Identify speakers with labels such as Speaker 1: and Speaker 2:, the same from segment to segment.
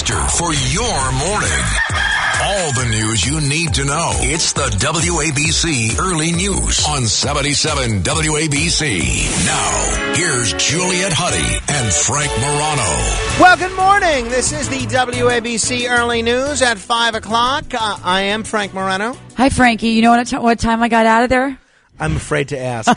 Speaker 1: booster for your morning. All the news you need to know. It's the WABC Early News on 77 WABC. Now, here's Juliet Huddy and Frank Morano.
Speaker 2: Well, good morning. This is the WABC Early News at 5 o'clock. I am Frank Morano.
Speaker 3: Hi, Frankie. You know what time I got out of there?
Speaker 2: I'm afraid to ask.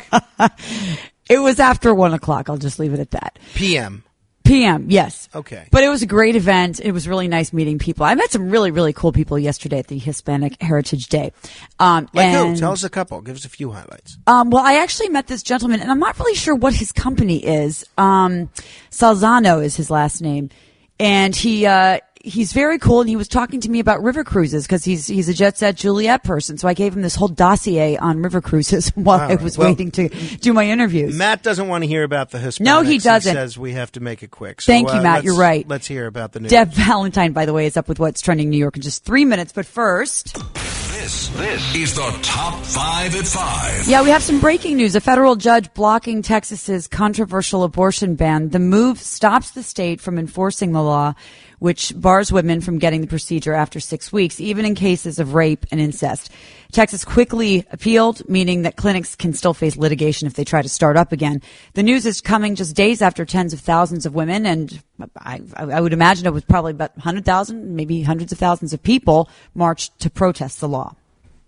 Speaker 3: It was after 1 o'clock. I'll just leave it at that.
Speaker 2: PM,
Speaker 3: yes.
Speaker 2: Okay.
Speaker 3: But it was a great event. It was really nice meeting people. I met some really, really cool people yesterday at the Hispanic Heritage Day.
Speaker 2: Like who? Tell us a couple. Give us a few highlights.
Speaker 3: Well, I actually met this gentleman, and I'm not really sure what his company is. Salzano is his last name. And he's very cool, and he was talking to me about river cruises because he's a Jet Set Juliet person. So I gave him this whole dossier on river cruises while I was waiting to do my interviews.
Speaker 2: Matt doesn't want to hear about the Hispanics.
Speaker 3: No, he doesn't.
Speaker 2: He says we have to make it quick. So,
Speaker 3: Thank you, Matt. You're right.
Speaker 2: Let's hear about the news.
Speaker 3: Deb Valentine, by the way, is up with what's trending in New York in just 3 minutes. But first,
Speaker 1: This is the Top 5 at 5.
Speaker 3: yeah, we have some breaking news. A federal judge blocking Texas's controversial abortion ban. The move stops the state from enforcing the law, which bars women from getting the procedure after 6 weeks, even in cases of rape and incest. Texas quickly appealed, meaning that clinics can still face litigation if they try to start up again. The news is coming just days after tens of thousands of women, and I would imagine it was probably about 100,000, maybe hundreds of thousands of people marched to protest the law.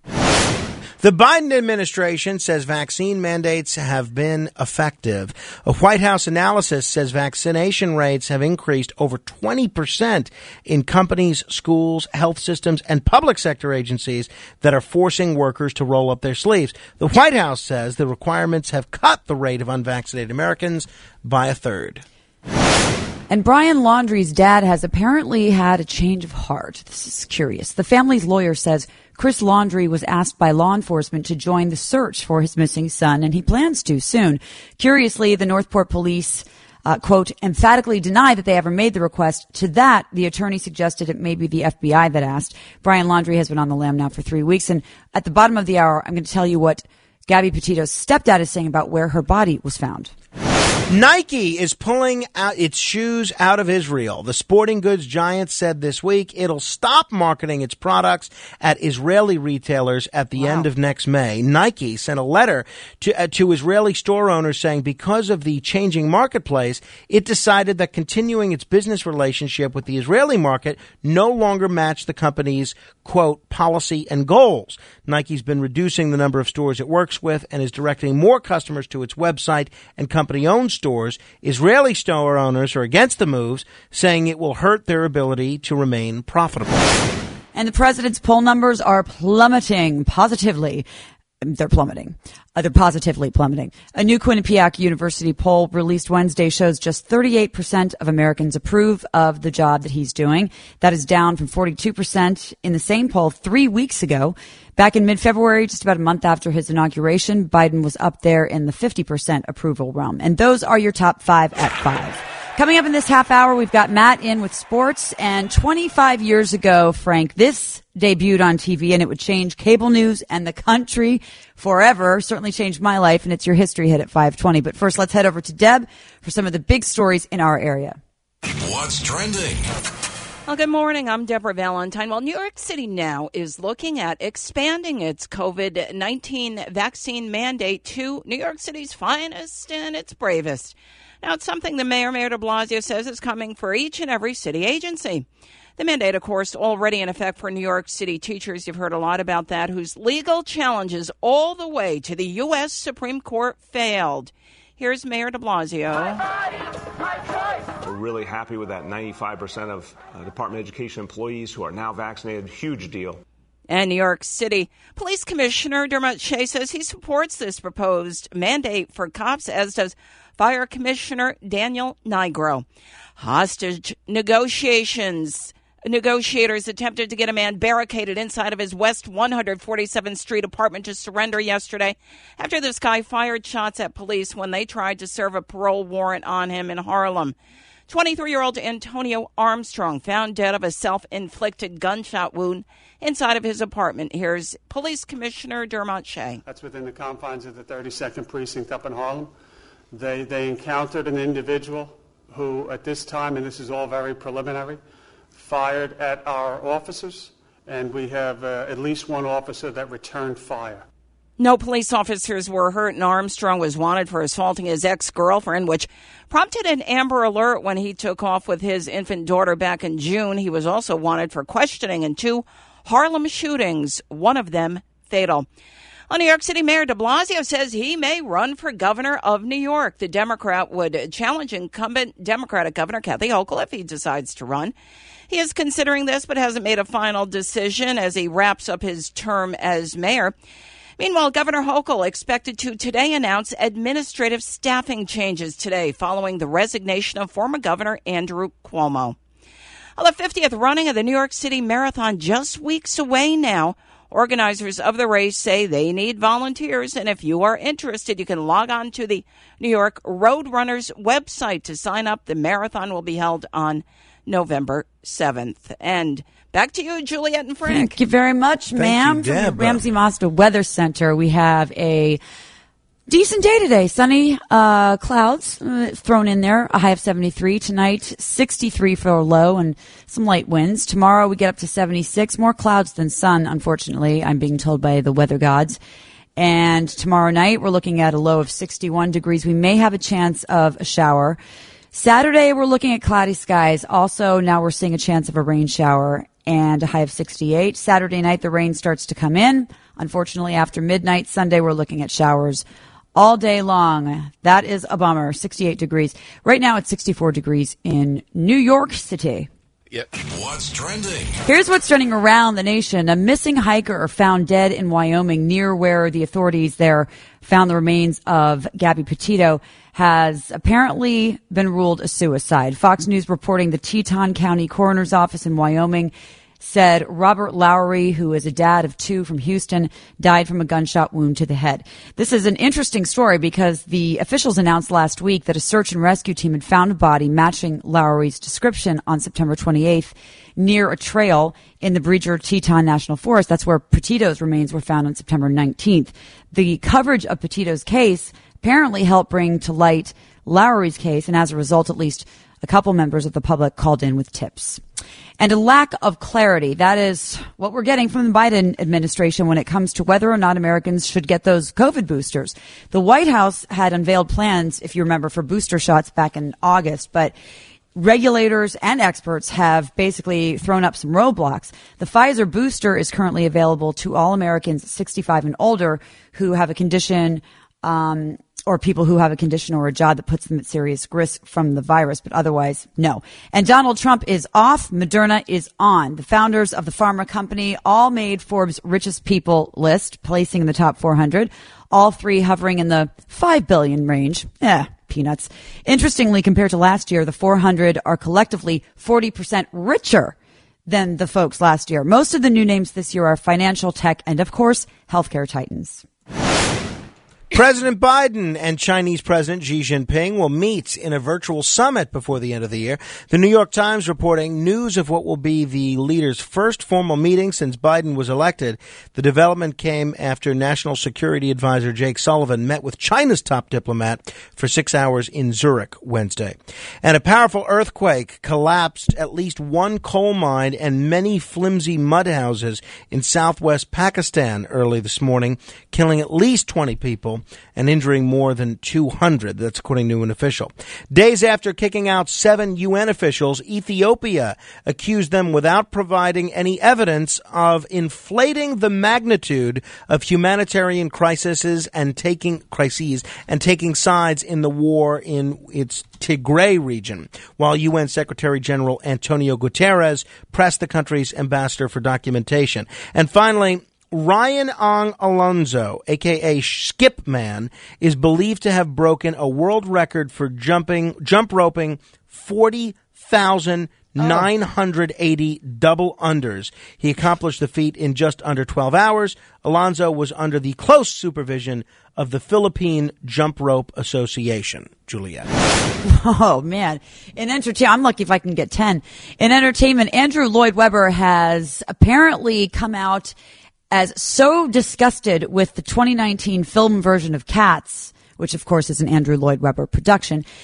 Speaker 2: The Biden administration says vaccine mandates have been effective. A White House analysis says vaccination rates have increased over 20% in companies, schools, health systems, and public sector agencies that are forcing workers to roll up their sleeves. The White House says the requirements have cut the rate of unvaccinated Americans by a third.
Speaker 3: And Brian Laundrie's dad has apparently had a change of heart. This is curious. The family's lawyer says Chris Laundrie was asked by law enforcement to join the search for his missing son, and he plans to soon. Curiously, the Northport police, quote, emphatically deny that they ever made the request. To that, the attorney suggested it may be the FBI that asked. Brian Laundrie has been on the lam now for 3 weeks, and at the bottom of the hour, I'm going to tell you what Gabby Petito's stepdad is saying about where her body was found.
Speaker 2: Nike is pulling out its shoes out of Israel. The sporting goods giant said this week it'll stop marketing its products at Israeli retailers at the end of next May. Nike sent a letter to Israeli store owners saying because of the changing marketplace, it decided that continuing its business relationship with the Israeli market no longer matched the company's, quote, policy and goals. Nike's been reducing the number of stores it works with and is directing more customers to its website and company-owned stores. Israeli store owners are against the moves, saying it will hurt their ability to remain profitable.
Speaker 3: And the president's poll numbers are plummeting positively. They're plummeting. They're positively plummeting. A new Quinnipiac University poll released Wednesday shows just 38% of Americans approve of the job that he's doing. That is down from 42% in the same poll 3 weeks ago. Back in mid-February, just about a month after his inauguration, Biden was up there in the 50% approval realm. And those are your top 5 at 5. Coming up in this half hour, we've got Matt in with sports. And 25 years ago, Frank, this debuted on TV, and it would change cable news and the country forever. Certainly changed my life, and it's your history hit at 5:20. But first, let's head over to Deb for some of the big stories in our area.
Speaker 1: What's trending?
Speaker 4: Well, good morning. I'm Deborah Valentine. Well, New York City now is looking at expanding its COVID-19 vaccine mandate to New York City's finest and its bravest. Now, it's something the Mayor de Blasio says is coming for each and every city agency. The mandate, of course, already in effect for New York City teachers. You've heard a lot about that, whose legal challenges all the way to the U.S. Supreme Court failed. Here's Mayor de Blasio.
Speaker 5: We're really happy with that 95% of Department of Education employees who are now vaccinated. Huge deal.
Speaker 4: And New York City Police Commissioner Dermot Shea says he supports this proposed mandate for cops, as does Fire Commissioner Daniel Nigro. Hostage negotiators attempted to get a man barricaded inside of his West 147th Street apartment to surrender yesterday after this guy fired shots at police when they tried to serve a parole warrant on him in Harlem. 23-year-old Antonio Armstrong found dead of a self-inflicted gunshot wound inside of his apartment. Here's Police Commissioner Dermot Shea.
Speaker 6: That's within the confines of the 32nd Precinct up in Harlem. They encountered an individual who, at this time, and this is all very preliminary, fired at our officers, and we have at least one officer that returned fire.
Speaker 4: No police officers were hurt, and Armstrong was wanted for assaulting his ex-girlfriend, which prompted an Amber Alert when he took off with his infant daughter back in June. He was also wanted for questioning in 2 Harlem shootings, one of them fatal. New York City Mayor de Blasio says he may run for governor of New York. The Democrat would challenge incumbent Democratic Governor Kathy Hochul if he decides to run. He is considering this but hasn't made a final decision as he wraps up his term as mayor. Meanwhile, Governor Hochul expected to today announce administrative staffing changes today following the resignation of former Governor Andrew Cuomo. The 50th running of the New York City Marathon just weeks away now. Organizers of the race say they need volunteers, and if you are interested, you can log on to the New York Roadrunners website to sign up. The marathon will be held on November 7th. And back to you, Juliet and Frank.
Speaker 3: Thank you very much, ma'am.
Speaker 2: From
Speaker 3: the Ramsey Mazda Weather Center, we have a decent day today. Sunny clouds thrown in there. A high of 73 tonight, 63 for a low, and some light winds. Tomorrow we get up to 76. More clouds than sun, unfortunately, I'm being told by the weather gods. And tomorrow night we're looking at a low of 61 degrees. We may have a chance of a shower. Saturday we're looking at cloudy skies. Also, now we're seeing a chance of a rain shower and a high of 68. Saturday night the rain starts to come in. Unfortunately, after midnight. Sunday we're looking at showers all day long. That is a bummer. 68 degrees. Right now it's 64 degrees in New York City.
Speaker 1: Yep. What's trending?
Speaker 3: Here's what's trending around the nation. A missing hiker found dead in Wyoming near where the authorities there found the remains of Gabby Petito has apparently been ruled a suicide. Fox News reporting the Teton County Coroner's Office in Wyoming said Robert Lowry, who is a dad of 2 from Houston, died from a gunshot wound to the head. This is an interesting story because the officials announced last week that a search and rescue team had found a body matching Lowry's description on September 28th near a trail in the Bridger Teton National Forest. That's where Petito's remains were found on September 19th. The coverage of Petito's case apparently helped bring to light Lowry's case, and as a result, at least a couple members of the public called in with tips. And a lack of clarity. That is what we're getting from the Biden administration when it comes to whether or not Americans should get those COVID boosters. The White House had unveiled plans, if you remember, for booster shots back in August, but regulators and experts have basically thrown up some roadblocks. The Pfizer booster is currently available to all Americans 65 and older who have a condition, or people who have a condition or a job that puts them at serious risk from the virus, but otherwise, no. And Donald Trump is off. Moderna is on. The founders of the pharma company all made Forbes' richest people list, placing in the top 400, all 3 hovering in the $5 billion range. Peanuts. Interestingly, compared to last year, the 400 are collectively 40% richer than the folks last year. Most of the new names this year are financial, tech, and of course, healthcare titans.
Speaker 2: President Biden and Chinese President Xi Jinping will meet in a virtual summit before the end of the year. The New York Times reporting news of what will be the leaders' first formal meeting since Biden was elected. The development came after National Security Advisor Jake Sullivan met with China's top diplomat for 6 hours in Zurich Wednesday. And a powerful earthquake collapsed at least 1 coal mine and many flimsy mud houses in southwest Pakistan early this morning, killing at least 20 people and injuring more than 200. That's according to an official. Days after kicking out 7 UN officials, Ethiopia accused them without providing any evidence of inflating the magnitude of humanitarian crises and taking sides in the war in its Tigray region, while UN Secretary General Antonio Guterres pressed the country's ambassador for documentation. And finally, Ryan Ong Alonso, a.k.a. Skip Man, is believed to have broken a world record for jump roping 40,980 double unders. He accomplished the feat in just under 12 hours. Alonso was under the close supervision of the Philippine Jump Rope Association. Juliet.
Speaker 3: Oh, man. In entertainment, I'm lucky if I can get 10. In entertainment, Andrew Lloyd Webber has apparently come out as so disgusted with the 2019 film version of Cats, which of course is an Andrew Lloyd Webber production,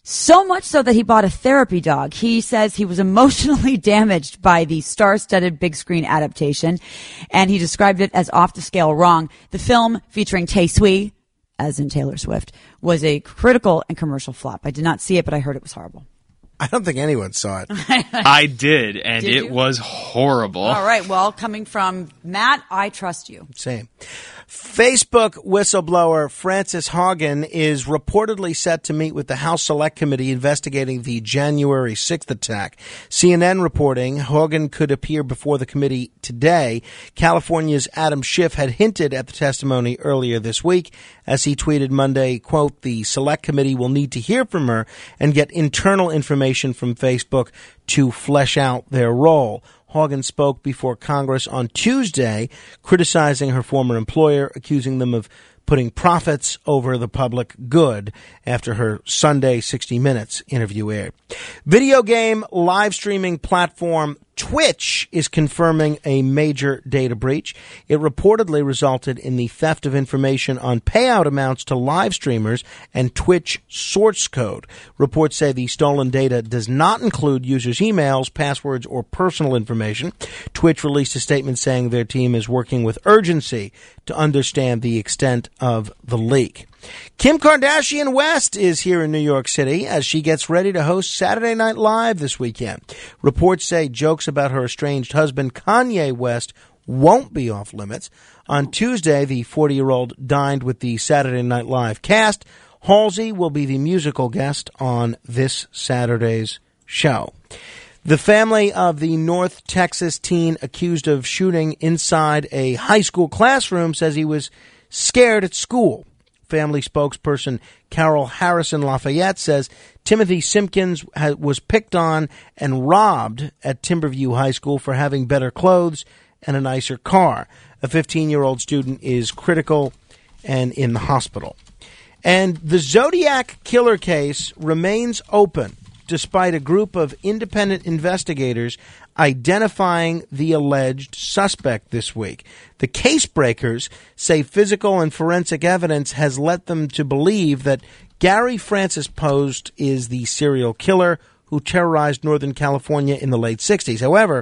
Speaker 3: So much so that he bought a therapy dog. He says he was emotionally damaged by the star-studded big screen adaptation, and he described it as off the scale wrong. The film, featuring Tay-Sui, as in Taylor Swift, was a critical and commercial flop. I did not see it, but I heard it was horrible.
Speaker 2: I don't think anyone saw it.
Speaker 7: I did, and
Speaker 3: Did
Speaker 7: it
Speaker 3: you?
Speaker 7: was horrible.
Speaker 3: All right, well, coming from Matt, I trust you.
Speaker 2: Same. Facebook whistleblower Frances Haugen is reportedly set to meet with the House Select Committee investigating the January 6th attack. CNN reporting Haugen could appear before the committee today. California's Adam Schiff had hinted at the testimony earlier this week as he tweeted Monday, quote, the Select Committee will need to hear from her and get internal information from Facebook to flesh out their role. Haugen spoke before Congress on Tuesday, criticizing her former employer, accusing them of putting profits over the public good after her Sunday 60 Minutes interview aired. Video game live streaming platform Twitch is confirming a major data breach. It reportedly resulted in the theft of information on payout amounts to live streamers and Twitch source code. Reports say the stolen data does not include users' emails, passwords, or personal information. Twitch released a statement saying their team is working with urgency to understand the extent of the leak. Kim Kardashian West is here in New York City as she gets ready to host Saturday Night Live this weekend. Reports say jokes about her estranged husband Kanye West won't be off limits. On Tuesday, the 40-year-old dined with the Saturday Night Live cast. Halsey will be the musical guest on this Saturday's show. The family of the North Texas teen accused of shooting inside a high school classroom says he was scared at school. Family spokesperson Carol Harrison Lafayette says Timothy Simpkins was picked on and robbed at Timberview High School for having better clothes and a nicer car. A 15-year-old student is critical and in the hospital. And the Zodiac killer case remains open despite a group of independent investigators identifying the alleged suspect this week. The case breakers say physical and forensic evidence has led them to believe that Gary Francis Post is the serial killer who terrorized Northern California in the late 60s. However,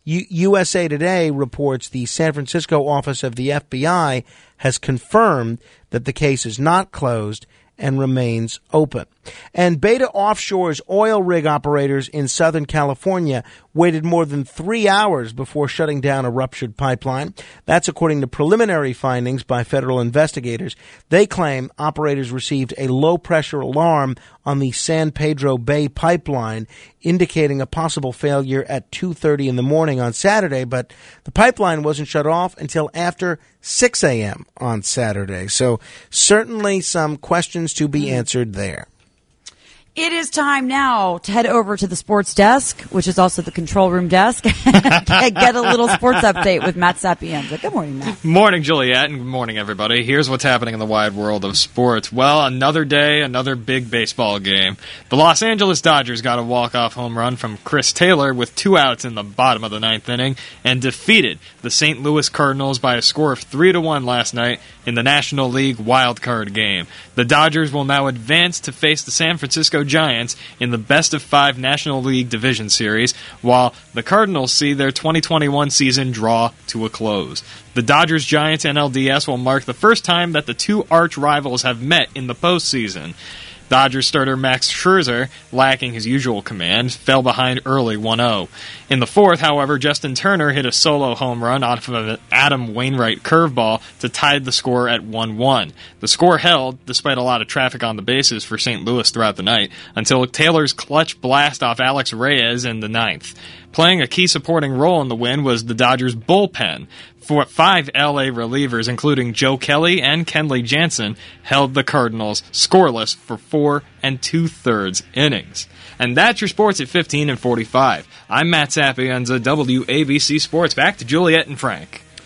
Speaker 2: USA Today reports the San Francisco office of the FBI has confirmed that the case is not closed and remains open. And Beta Offshore's oil rig operators in Southern California waited more than 3 hours before shutting down a ruptured pipeline. That's according to preliminary findings by federal investigators. They claim operators received a low-pressure alarm on the San Pedro Bay pipeline, indicating a possible failure at 2:30 in the morning on Saturday, but the pipeline wasn't shut off until after 6 a.m. on Saturday. So certainly some questions to be answered there.
Speaker 3: It is time now to head over to the sports desk, which is also the control room desk, get a little sports update with Matt Sapienza. Good morning, Matt.
Speaker 7: Morning, Juliet, and good morning, everybody. Here's what's happening in the wide world of sports. Well, another day, another big baseball game. The Los Angeles Dodgers got a walk-off home run from Chris Taylor with 2 outs in the bottom of the ninth inning and defeated the St. Louis Cardinals by a score of 3-1 last night in the National League wildcard game. The Dodgers will now advance to face the San Francisco Giants in the best-of-5 National League Division Series, while the Cardinals see their 2021 season draw to a close. The Dodgers-Giants NLDS will mark the first time that the two arch rivals have met in the postseason. Dodgers starter Max Scherzer, lacking his usual command, fell behind early 1-0. In the fourth, however, Justin Turner hit a solo home run off of an Adam Wainwright curveball to tie the score at 1-1. The score held, despite a lot of traffic on the bases for St. Louis throughout the night, until Taylor's clutch blast off Alex Reyes in the ninth. Playing a key supporting role in the win was the Dodgers' bullpen. 5 L.A. relievers, including Joe Kelly and Kenley Jansen, held the Cardinals scoreless for 4 2/3 innings. And that's your sports at 15 and 45. I'm Matt Sapienza, WABC Sports. Back to Juliet and Frank.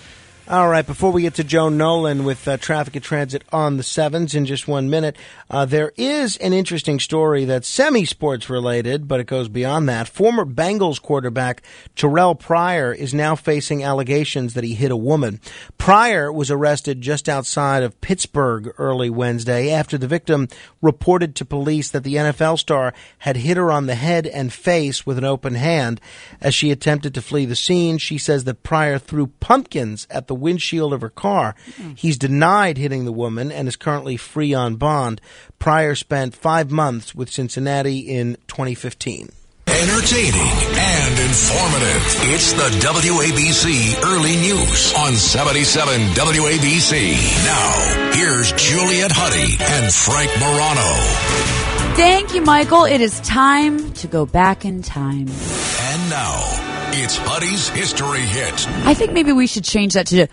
Speaker 2: All right, before we get to Joe Nolan with traffic and transit on the 7s in just 1 minute, there is an interesting story that's semi-sports related, but it goes beyond that. Former Bengals quarterback Terrell Pryor is now facing allegations that he hit a woman. Pryor was arrested just outside of Pittsburgh early Wednesday after the victim reported to police that the NFL star had hit her on the head and face with an open hand. As she attempted to flee the scene, she says that Pryor threw pumpkins at the windshield of her car. He's denied hitting the woman and is currently free on bond. Pryor spent 5 months with Cincinnati in 2015.
Speaker 1: Entertaining and informative. It's the WABC Early News on 77 WABC. Now, here's Juliet Huddy and Frank Morano.
Speaker 3: Thank you, Michael. It is time to go back in time.
Speaker 1: And now, it's Huddy's History Hit.
Speaker 3: I think maybe we should change that to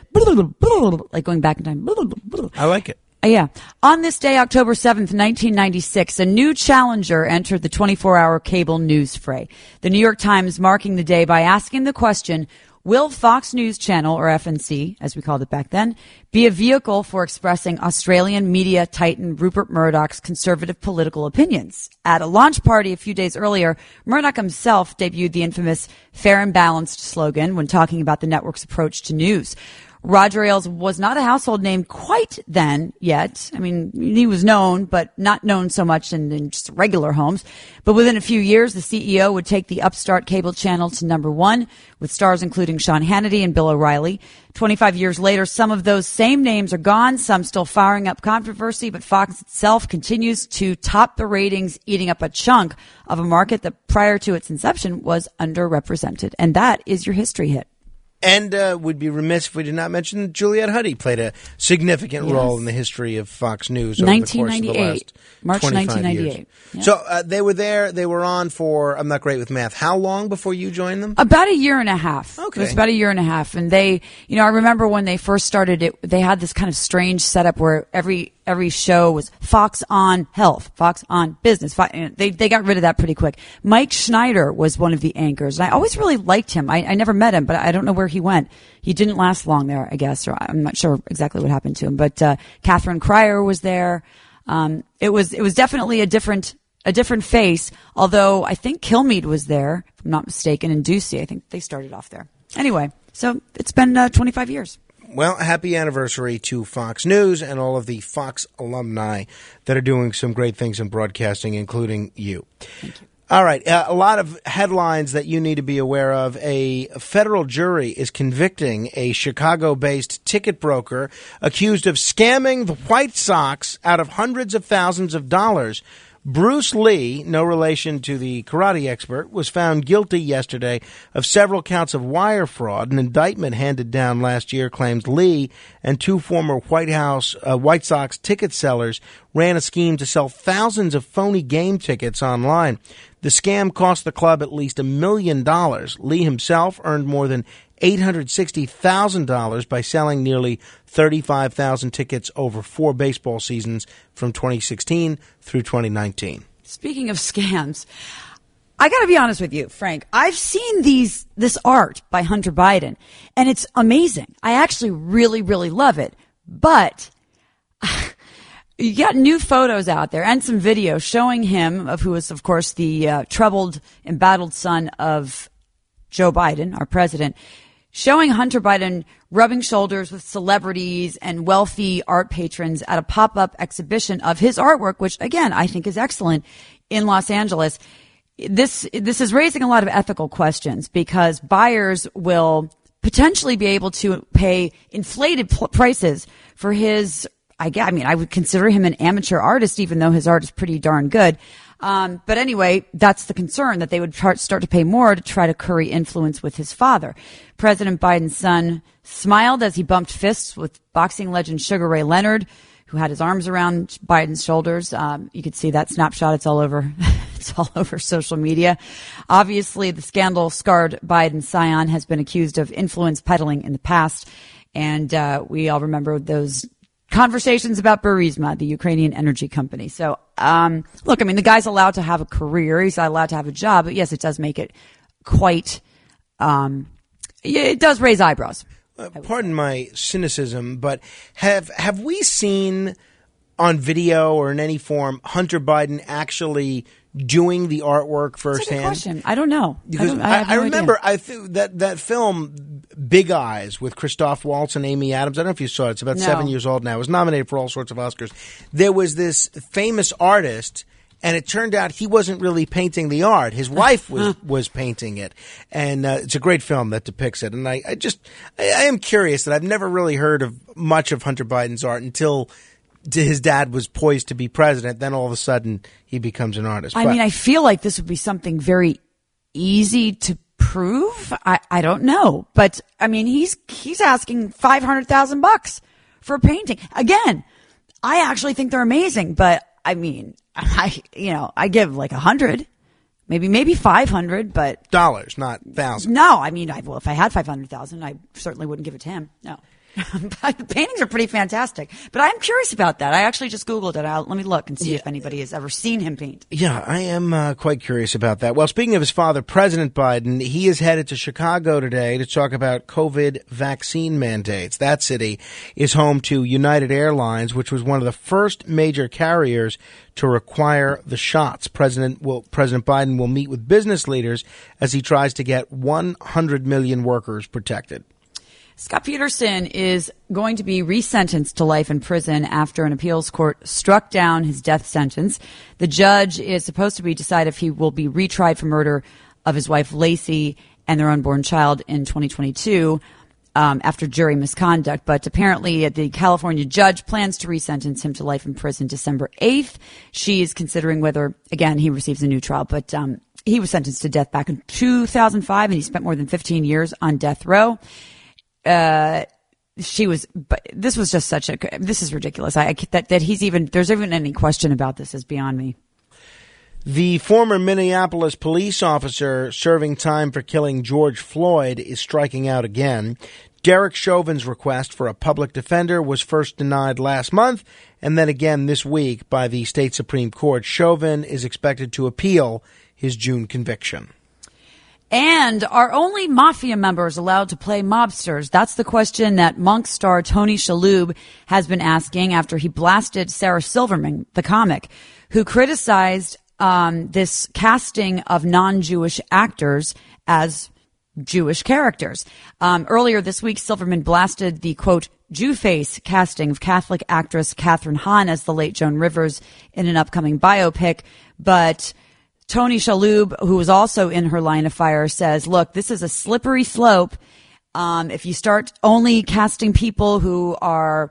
Speaker 3: like going back in time.
Speaker 2: I like it.
Speaker 3: Yeah. On this day, October 7th, 1996, a new challenger entered the 24-hour cable news fray. The New York Times marking the day by asking the question, will Fox News Channel, or FNC, as we called it back then, be a vehicle for expressing Australian media titan Rupert Murdoch's conservative political opinions? At a launch party a few days earlier, Murdoch himself debuted the infamous fair and balanced slogan when talking about the network's approach to news. Roger Ailes was not a household name quite then yet. I mean, he was known, but not known so much in just regular homes. But within a few years, the CEO would take the upstart cable channel to number one, with stars including Sean Hannity and Bill O'Reilly. 25 years later, some of those same names are gone, some still firing up controversy, but Fox itself continues to top the ratings, eating up a chunk of a market that prior to its inception was underrepresented. And that is your history hit.
Speaker 2: And would be remiss if we did not mention that Juliet Huddy played a significant role in the history of Fox News over the course of the last
Speaker 3: March
Speaker 2: 1998.
Speaker 3: Years. Yeah.
Speaker 2: So they were there. They were on for, I'm not great with math, how long before you joined them?
Speaker 3: About a year and a half.
Speaker 2: Okay.
Speaker 3: It was about a year and a half. And they, you know, I remember when they first started it, they had this kind of strange setup where every show was Fox on Health, Fox on Business. They got rid of that pretty quick. Mike Schneider was one of the anchors, and I always really liked him. I never met him, but I don't know where he went. He didn't last long there, I guess, or I'm not sure exactly what happened to him. But Catherine Cryer was there. It was definitely a different face. Although I think Kilmeade was there, if I'm not mistaken, and Ducey. I think they started off there. Anyway, so it's been 25 years.
Speaker 2: Well, happy anniversary to Fox News and all of the Fox alumni that are doing some great things in broadcasting, including you.
Speaker 3: Thank you.
Speaker 2: All right. A lot of headlines that you need to be aware of. A federal jury is convicting a Chicago-based ticket broker accused of scamming the White Sox out of hundreds of thousands of dollars. Bruce Lee, no relation to the karate expert, was found guilty yesterday of several counts of wire fraud. An indictment handed down last year claims Lee and two former White Sox ticket sellers ran a scheme to sell thousands of phony game tickets online. The scam cost the club at least $1 million. Lee himself earned more than $860,000 by selling nearly 35,000 tickets over 4 baseball seasons from 2016 through 2019.
Speaker 3: Speaking of scams, I got to be honest with you, Frank. I've seen this art by Hunter Biden, and it's amazing. I actually really, really love it. But you got new photos out there and some video showing him, who is, of course, the troubled, embattled son of Joe Biden, our president, showing Hunter Biden rubbing shoulders with celebrities and wealthy art patrons at a pop-up exhibition of his artwork, which, again, I think is excellent, in Los Angeles. This is raising a lot of ethical questions because buyers will potentially be able to pay inflated prices for his, I would consider him an amateur artist, even though his art is pretty darn good. But anyway, that's the concern, that they would start to pay more to try to curry influence with his father. President Biden's son smiled as he bumped fists with boxing legend Sugar Ray Leonard, who had his arms around Biden's shoulders. You could see that snapshot. It's all over. It's all over social media. Obviously, the scandal-scarred Biden scion has been accused of influence peddling in the past. And we all remember those conversations about Burisma, the Ukrainian energy company. So, look, I mean, the guy's allowed to have a career. He's allowed to have a job. But yes, it does make it quite, it does raise eyebrows.
Speaker 2: pardon my cynicism, but have we seen on video or in any form Hunter Biden actually doing the artwork firsthand?
Speaker 3: That's a good question. I don't know.
Speaker 2: Because I remember that film Big Eyes with Christoph Waltz and Amy Adams. I don't know if you saw it. It's about 7 years old now. It was nominated for all sorts of Oscars. There was this famous artist, and it turned out he wasn't really painting the art. His wife was painting it. And it's a great film that depicts it. And I am curious that I've never really heard of much of Hunter Biden's art until his dad was poised to be president. Then all of a sudden he becomes an artist.
Speaker 3: I mean, I feel like this would be something very easy to prove. I don't know. But I mean, he's asking $500,000 for a painting. Again, I actually think they're amazing, but I mean, I give like 100, maybe 500, but
Speaker 2: dollars, not thousands.
Speaker 3: No, I mean, if I had 500,000, I certainly wouldn't give it to him. No. But the paintings are pretty fantastic. But I'm curious about that. I actually just Googled it. Let me look and see if anybody has ever seen him paint.
Speaker 2: Yeah, I am quite curious about that. Well, speaking of his father, President Biden, he is headed to Chicago today to talk about COVID vaccine mandates. That city is home to United Airlines, which was one of the first major carriers to require the shots. President Biden will meet with business leaders as he tries to get 100 million workers protected.
Speaker 3: Scott Peterson is going to be resentenced to life in prison after an appeals court struck down his death sentence. The judge is supposed to decide if he will be retried for murder of his wife Lacey and their unborn child in 2022 after jury misconduct. But apparently the California judge plans to resentence him to life in prison December 8th. She is considering whether, again, he receives a new trial. But he was sentenced to death back in 2005, and he spent more than 15 years on death row. This was just this is ridiculous. There's even any question about this is beyond me.
Speaker 2: The former Minneapolis police officer serving time for killing George Floyd is striking out again. Derek Chauvin's request for a public defender was first denied last month and then again this week by the state Supreme Court. Chauvin is expected to appeal his June conviction.
Speaker 3: And are only mafia members allowed to play mobsters? That's the question that Monk star Tony Shalhoub has been asking after he blasted Sarah Silverman, the comic, who criticized this casting of non-Jewish actors as Jewish characters. Earlier this week, Silverman blasted the, quote, Jew-face casting of Catholic actress Kathryn Hahn as the late Joan Rivers in an upcoming biopic. But Tony Shalhoub, who was also in her line of fire, says, look, this is a slippery slope. If you start only casting people who are,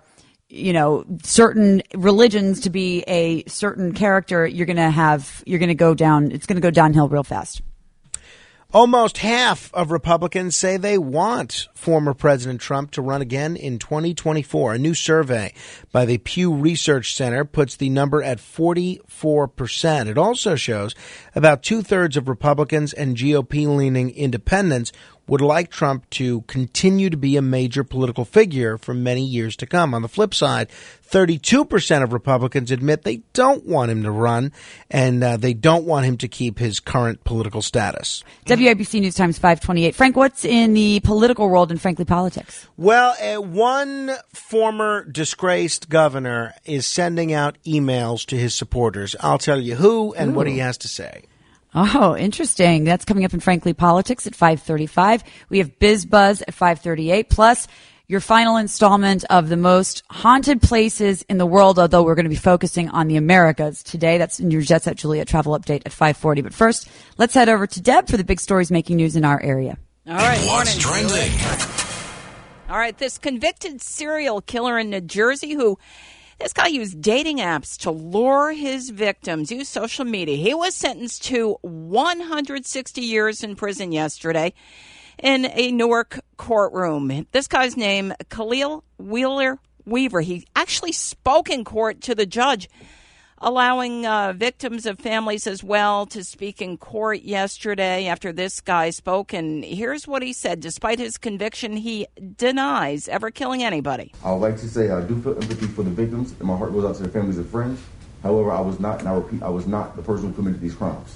Speaker 3: certain religions to be a certain character, it's going to go downhill real fast.
Speaker 2: Almost half of Republicans say they want former President Trump to run again in 2024. A new survey by the Pew Research Center puts the number at 44%. It also shows about 2/3 of Republicans and GOP-leaning independents would like Trump to continue to be a major political figure for many years to come. On the flip side, 32% of Republicans admit they don't want him to run, and they don't want him to keep his current political status.
Speaker 3: WABC News Times 528. Frank, what's in the political world and frankly politics?
Speaker 2: Well, one former disgraced governor is sending out emails to his supporters. I'll tell you who and what he has to say.
Speaker 3: Oh, interesting. That's coming up in Frankly Politics at 5:35. We have Biz Buzz at 5:38. Plus, your final installment of the most haunted places in the world, although we're going to be focusing on the Americas today. That's in your Jet Set Juliet travel update at 5:40. But first, let's head over to Deb for the big stories making news in our area.
Speaker 4: All right.
Speaker 1: What's trending?
Speaker 4: All right. This convicted serial killer in New Jersey this guy used dating apps to lure his victims, used social media. He was sentenced to 160 years in prison yesterday in a Newark courtroom. This guy's name, Khalil Wheeler Weaver. He actually spoke in court to the judge, allowing victims of families as well to speak in court yesterday after this guy spoke. And here's what he said. Despite his conviction, he denies ever killing anybody.
Speaker 8: I would like to say I do feel empathy for the victims, and my heart goes out to their families and friends. However, I was not, and I repeat, I was not the person who committed these crimes.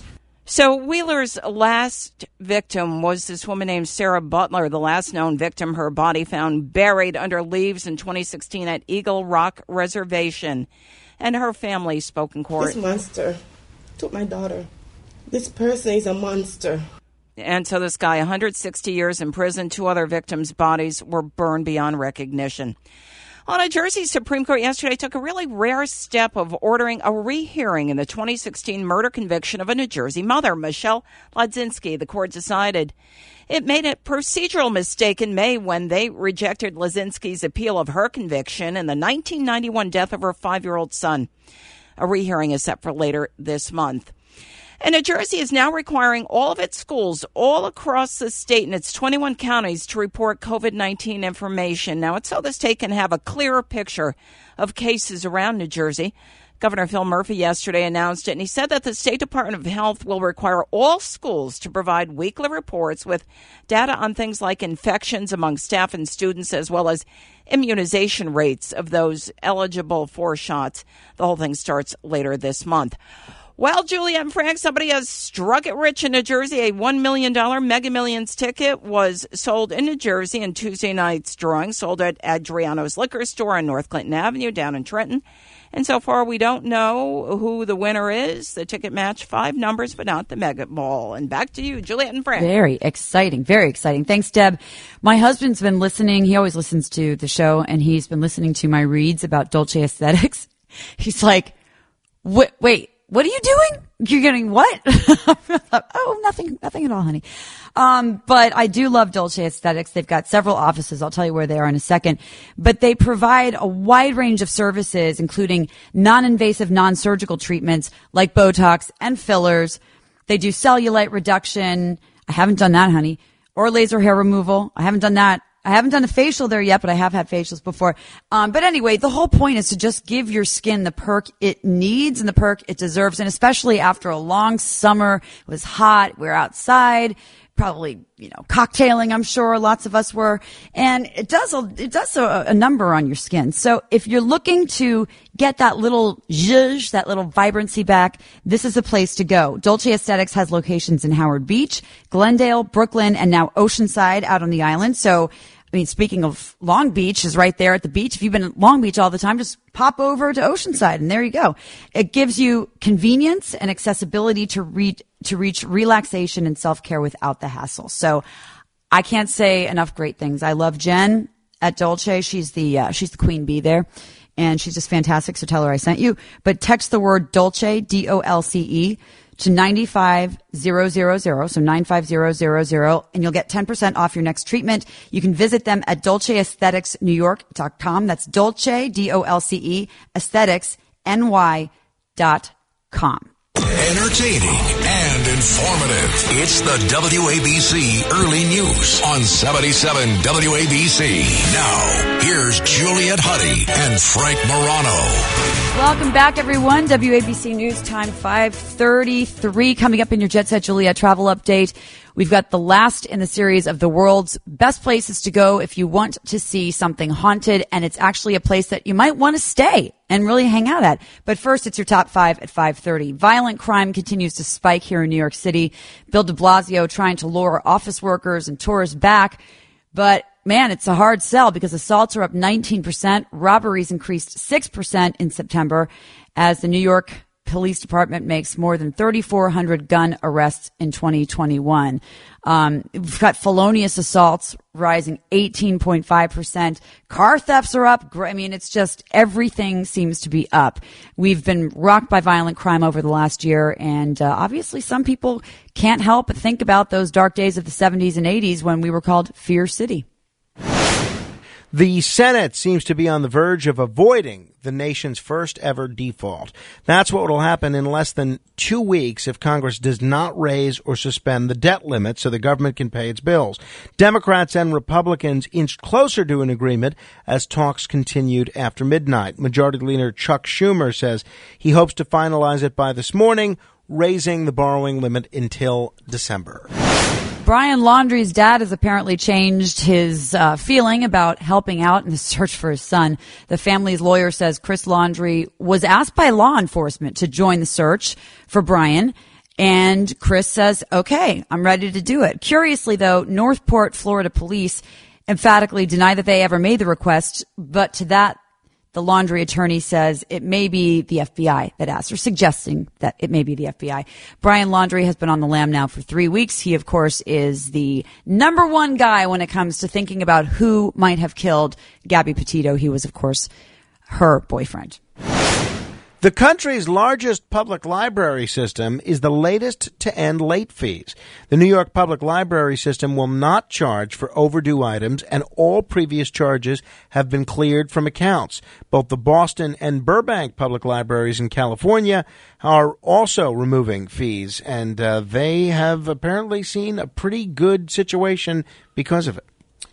Speaker 4: So Wheeler's last victim was this woman named Sarah Butler, the last known victim. Her body found buried under leaves in 2016 at Eagle Rock Reservation. And her family spoke in court.
Speaker 9: This monster took my daughter. This person is a monster.
Speaker 4: And so this guy, 160 years in prison, 2 other victims' bodies were burned beyond recognition. Well, New Jersey Supreme Court yesterday took a really rare step of ordering a rehearing in the 2016 murder conviction of a New Jersey mother, Michelle Ladzinski. The court decided it made a procedural mistake in May when they rejected Ladzinski's appeal of her conviction in the 1991 death of her 5-year-old son. A rehearing is set for later this month. And New Jersey is now requiring all of its schools all across the state and its 21 counties to report COVID-19 information. Now, it's so the state can have a clearer picture of cases around New Jersey. Governor Phil Murphy yesterday announced it, and he said that the State Department of Health will require all schools to provide weekly reports with data on things like infections among staff and students, as well as immunization rates of those eligible for shots. The whole thing starts later this month. Well, Juliet and Frank, somebody has struck it rich in New Jersey. A $1 million Mega Millions ticket was sold in New Jersey in Tuesday night's drawing, sold at Adriano's Liquor Store on North Clinton Avenue down in Trenton. And so far, we don't know who the winner is. The ticket matched 5 numbers, but not the Mega Ball. And back to you, Juliet and Frank.
Speaker 3: Very exciting. Very exciting. Thanks, Deb. My husband's been listening. He always listens to the show, and he's been listening to my reads about Dolce Aesthetics. He's like, wait. What are you doing? You're getting what? Oh, nothing at all, honey. But I do love Dolce Aesthetics. They've got several offices. I'll tell you where they are in a second. But they provide a wide range of services, including non-invasive, non-surgical treatments like Botox and fillers. They do cellulite reduction. I haven't done that, honey. Or laser hair removal. I haven't done that. I haven't done a facial there yet, but I have had facials before. But anyway, the whole point is to just give your skin the perk it needs and the perk it deserves. And especially after a long summer, it was hot, we're outside, probably, cocktailing, I'm sure lots of us were. And it does a number on your skin. So if you're looking to get that little zhuzh, that little vibrancy back, this is the place to go. Dolce Aesthetics has locations in Howard Beach, Glendale, Brooklyn, and now Oceanside out on the island. So, speaking of Long Beach is right there at the beach. If you've been in Long Beach all the time, just pop over to Oceanside and there you go. It gives you convenience and accessibility to reach relaxation and self-care without the hassle. So I can't say enough great things. I love Jen at Dolce. She's the queen bee there. And she's just fantastic. So tell her I sent you, but text the word Dolce, DOLCE, to 95000, so 95000, and you'll get 10% off your next treatment. You can visit them at DolceAestheticsNewYork.com. That's Dolce, DOLCE, Aesthetics, NY.com.
Speaker 1: Entertaining and informative. It's the WABC Early News on 77 WABC. Now, here's Juliet Huddy and Frank Morano.
Speaker 3: Welcome back, everyone. WABC News Time 5:33. Coming up in your Jet Set Juliet travel update, we've got the last in the series of the world's best places to go if you want to see something haunted, and it's actually a place that you might want to stay and really hang out at. But first, it's your top 5 at 5:30. Violent crime continues to spike here in New York City. Bill de Blasio trying to lure office workers and tourists back. But man, it's a hard sell because assaults are up 19%. Robberies increased 6% in September as the New York Police Department makes more than 3,400 gun arrests in 2021. We've got felonious assaults rising 18.5%. Car thefts are up. It's just everything seems to be up. We've been rocked by violent crime over the last year, and obviously some people can't help but think about those dark days of the 70s and 80s when we were called Fear City.
Speaker 2: The Senate seems to be on the verge of avoiding the nation's first ever default. That's what will happen in less than 2 weeks if Congress does not raise or suspend the debt limit so the government can pay its bills. Democrats and Republicans inched closer to an agreement as talks continued after midnight. Majority Leader Chuck Schumer says he hopes to finalize it by this morning, raising the borrowing limit until December.
Speaker 3: Brian Laundrie's dad has apparently changed his feeling about helping out in the search for his son. The family's lawyer says Chris Laundrie was asked by law enforcement to join the search for Brian, And Chris says, okay, I'm ready to do it. Curiously, though, Northport, Florida police emphatically deny that they ever made the request, but to that, the laundry attorney says it may be the FBI that asked, or suggesting that it may be the FBI. Brian Laundrie has been on the lam now for 3 weeks. He, of course, is the number one guy when it comes to thinking about who might have killed Gabby Petito. He was, of course, her boyfriend.
Speaker 2: The country's largest public library system is the latest to end late fees. The New York Public Library System will not charge for overdue items, and all previous charges have been cleared from accounts. Both the Boston and Burbank public libraries in California are also removing fees, and they have apparently seen a pretty good situation because of it.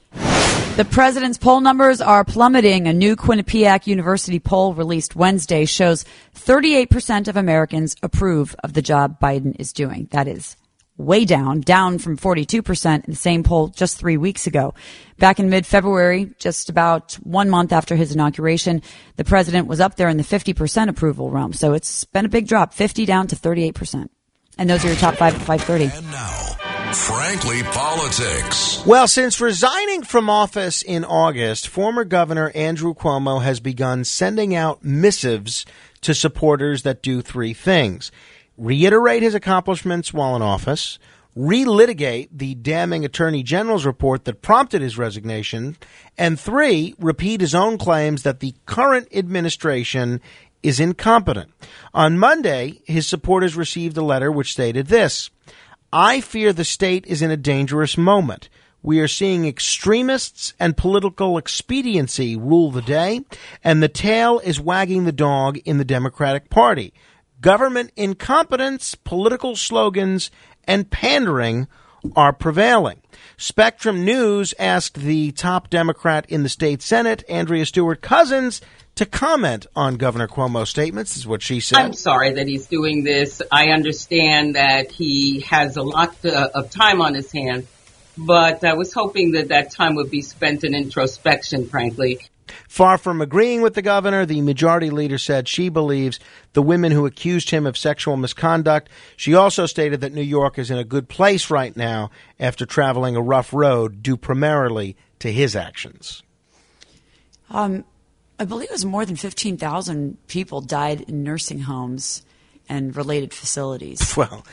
Speaker 3: The president's poll numbers are plummeting. A new Quinnipiac University poll released Wednesday shows 38% of Americans approve of the job Biden is doing. That is way down from 42% in the same poll just 3 weeks ago. Back in mid-February, just about 1 month after his inauguration, the president was up there in the 50% approval realm. So it's been a big drop, 50 down to 38%. And those are your top 5 at 5:30.
Speaker 1: And now, Frankly Politics.
Speaker 2: Well, since resigning from office in August, former Governor Andrew Cuomo has begun sending out missives to supporters that do three things: reiterate his accomplishments while in office, relitigate the damning Attorney General's report that prompted his resignation, and 3, repeat his own claims that the current administration is incompetent. On Monday, his supporters received a letter which stated this: I fear the state is in a dangerous moment. We are seeing extremists and political expediency rule the day, and the tail is wagging the dog in the Democratic Party. Government incompetence, political slogans, and pandering are prevailing. Spectrum News asked the top Democrat in the state Senate, Andrea Stewart Cousins, to comment on Governor Cuomo's statements. This is what she said.
Speaker 10: I'm sorry that he's doing this. I understand that he has a lot of time on his hands, but I was hoping that that time would be spent in introspection, frankly.
Speaker 2: Far from agreeing with the governor, the majority leader said she believes the women who accused him of sexual misconduct. She also stated that New York is in a good place right now after traveling a rough road due primarily to his actions.
Speaker 3: I believe it was more than 15,000 people died in nursing homes and related facilities.
Speaker 2: Well,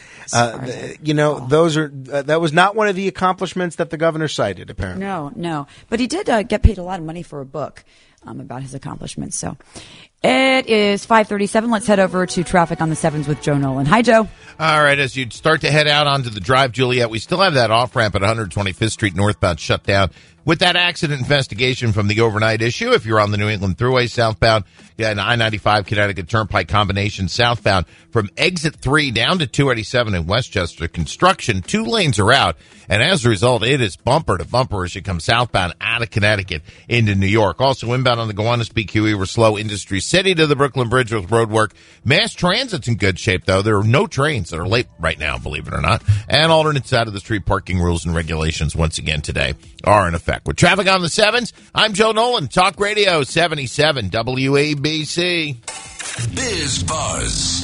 Speaker 2: those are that was not one of the accomplishments that the governor cited, apparently.
Speaker 3: No. But he did get paid a lot of money for a book about his accomplishments. So it is 5:37. Let's head over to traffic on the 7s with Joe Nolan. Hi, Joe.
Speaker 11: All right, as you start to head out onto the drive, Juliet, we still have that off-ramp at 125th Street northbound shut down with that accident investigation from the overnight issue. If you're on the New England Thruway southbound, an I-95 Connecticut Turnpike combination southbound from exit 3 down to 287 in Westchester. Construction, 2 lanes are out, and as a result, it is bumper to bumper as you come southbound out of Connecticut into New York. Also inbound on the Gowanus BQE, we're slow. Industry City to the Brooklyn Bridge with road work. Mass Transit's in good shape, though. There are no trains that are late right now, believe it or not. And alternate side of the street parking rules and regulations once again today are in effect. With traffic on the 7s, I'm Joe Nolan, Talk Radio 77 WABC.
Speaker 1: Biz Buzz.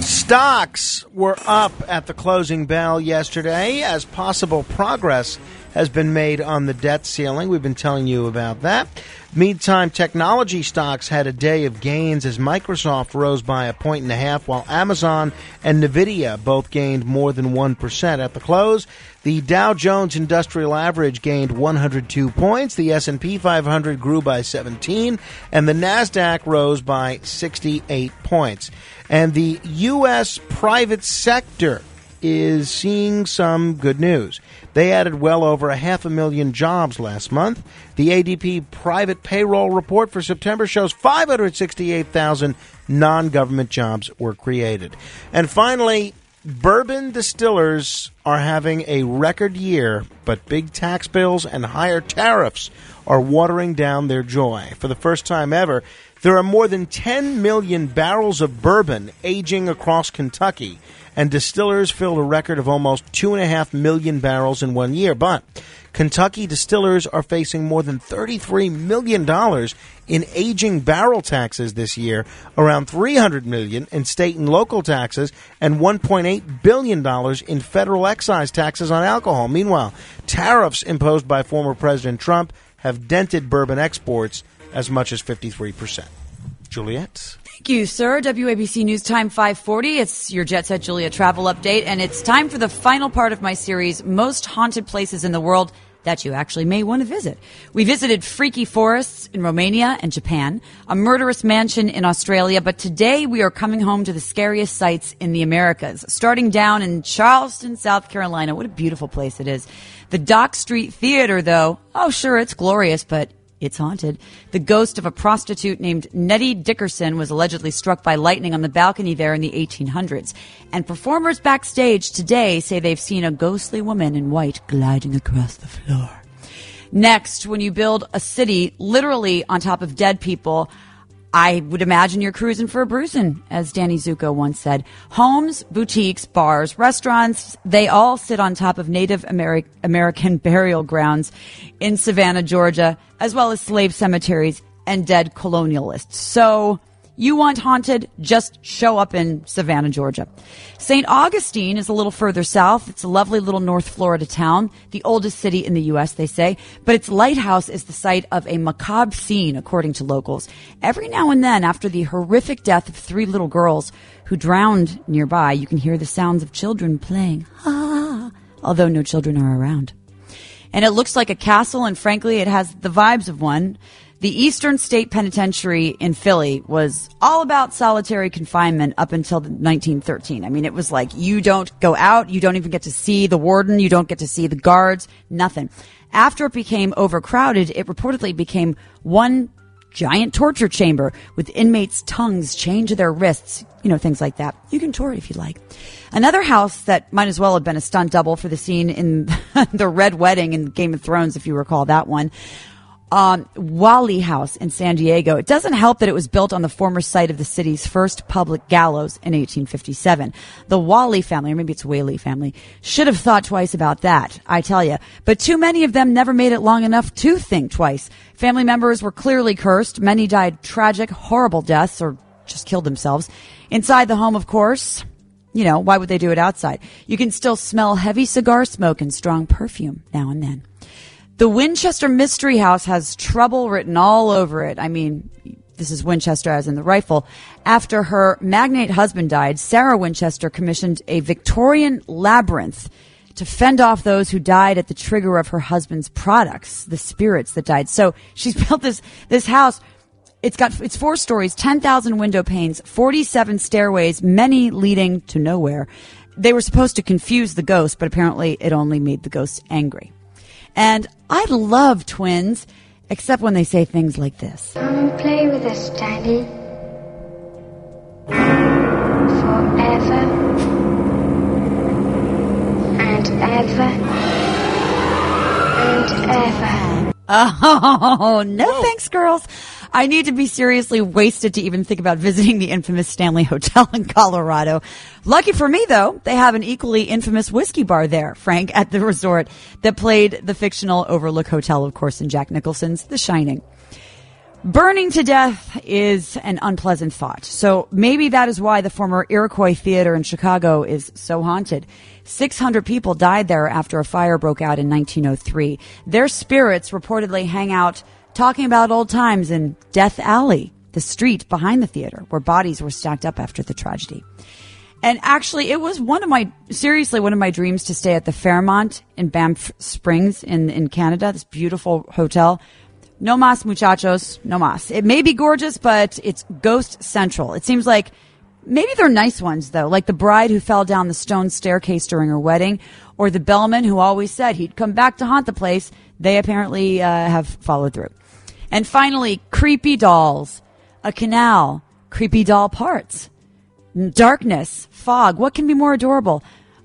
Speaker 2: Stocks were up at the closing bell yesterday as possible progress has been made on the debt ceiling. We've been telling you about that. Meantime, technology stocks had a day of gains as Microsoft rose by 1.5 while Amazon and Nvidia both gained more than 1% at the close. The Dow Jones Industrial Average gained 102 points. The S&P 500 grew by 17, and the Nasdaq rose by 68 points. And the U.S. private sector is seeing some good news. They added well over 500,000 jobs last month. The ADP private payroll report for September shows 568,000 non-government jobs were created. And finally, bourbon distillers are having a record year, but big tax bills and higher tariffs are watering down their joy. For the first time ever, there are more than 10 million barrels of bourbon aging across Kentucky, and distillers filled a record of almost 2.5 million barrels in 1 year. But Kentucky distillers are facing more than $33 million in aging barrel taxes this year, around $300 million in state and local taxes, and $1.8 billion in federal excise taxes on alcohol. Meanwhile, tariffs imposed by former President Trump have dented bourbon exports as much as 53%. Juliet?
Speaker 3: Thank you, sir. WABC News Time 540. It's your Jet Set Julia travel update, and it's time for the final part of my series, Most Haunted Places in the World that you actually may want to visit. We visited freaky forests in Romania and Japan, a murderous mansion in Australia, but today we are coming home to the scariest sites in the Americas, starting down in Charleston, South Carolina. What a beautiful place it is. The Dock Street Theater, though, oh, sure, it's glorious, but it's haunted. The ghost of a prostitute named Nettie Dickerson was allegedly struck by lightning on the balcony there in the 1800s. And performers backstage today say they've seen a ghostly woman in white gliding across the floor. Next, when you build a city literally on top of dead people, I would imagine you're cruising for a bruising, as Danny Zuko once said. Homes, boutiques, bars, restaurants, they all sit on top of Native American burial grounds in Savannah, Georgia, as well as slave cemeteries and dead colonialists. So you want haunted, just show up in Savannah, Georgia. St. Augustine is a little further south. It's a lovely little North Florida town, the oldest city in the U.S., they say. But its lighthouse is the site of a macabre scene, according to locals. Every now and then, after the horrific death of 3 little girls who drowned nearby, you can hear the sounds of children playing, although no children are around. And it looks like a castle, and frankly, it has the vibes of one. The Eastern State Penitentiary in Philly was all about solitary confinement up until 1913. I mean, it was like you don't go out, you don't even get to see the warden, you don't get to see the guards, nothing. After it became overcrowded, it reportedly became one giant torture chamber with inmates' tongues chained to their wrists, things like that. You can tour it if you like. Another house that might as well have been a stunt double for the scene in the Red Wedding in Game of Thrones, if you recall that one. Wally House in San Diego. It doesn't help that it was built on the former site of the city's first public gallows in 1857. The Wally family, or maybe it's Whaley family, should have thought twice about that, I tell you. But too many of them never made it long enough to think twice. Family members were clearly cursed. Many died tragic, horrible deaths or just killed themselves. Inside the home, of course, why would they do it outside? You can still smell heavy cigar smoke and strong perfume now and then. The Winchester Mystery House has trouble written all over it. I mean, this is Winchester as in the rifle. After her magnate husband died, Sarah Winchester commissioned a Victorian labyrinth to fend off those who died at the trigger of her husband's products, the spirits that died. So she's built this house. It's 4 stories, 10,000 window panes, 47 stairways, many leading to nowhere. They were supposed to confuse the ghost, but apparently it only made the ghosts angry. And I love twins, except when they say things like this.
Speaker 12: Come and play with us, Daddy. Forever and ever and ever.
Speaker 3: Oh, no thanks, girls. I need to be seriously wasted to even think about visiting the infamous Stanley Hotel in Colorado. Lucky for me, though, they have an equally infamous whiskey bar there, Frank, at the resort that played the fictional Overlook Hotel, of course, in Jack Nicholson's The Shining. Burning to death is an unpleasant thought. So maybe that is why the former Iroquois Theater in Chicago is so haunted. 600 people died there after a fire broke out in 1903. Their spirits reportedly hang out talking about old times in Death Alley, the street behind the theater where bodies were stacked up after the tragedy. And actually, it was one of my dreams to stay at the Fairmont in Banff Springs in Canada, this beautiful hotel. No mas, muchachos, no mas. It may be gorgeous, but it's ghost central. It seems like maybe they're nice ones, though, like the bride who fell down the stone staircase during her wedding, or the bellman who always said he'd come back to haunt the place. They apparently have followed through. And finally, creepy dolls, a canal, creepy doll parts, darkness, fog. What can be more adorable?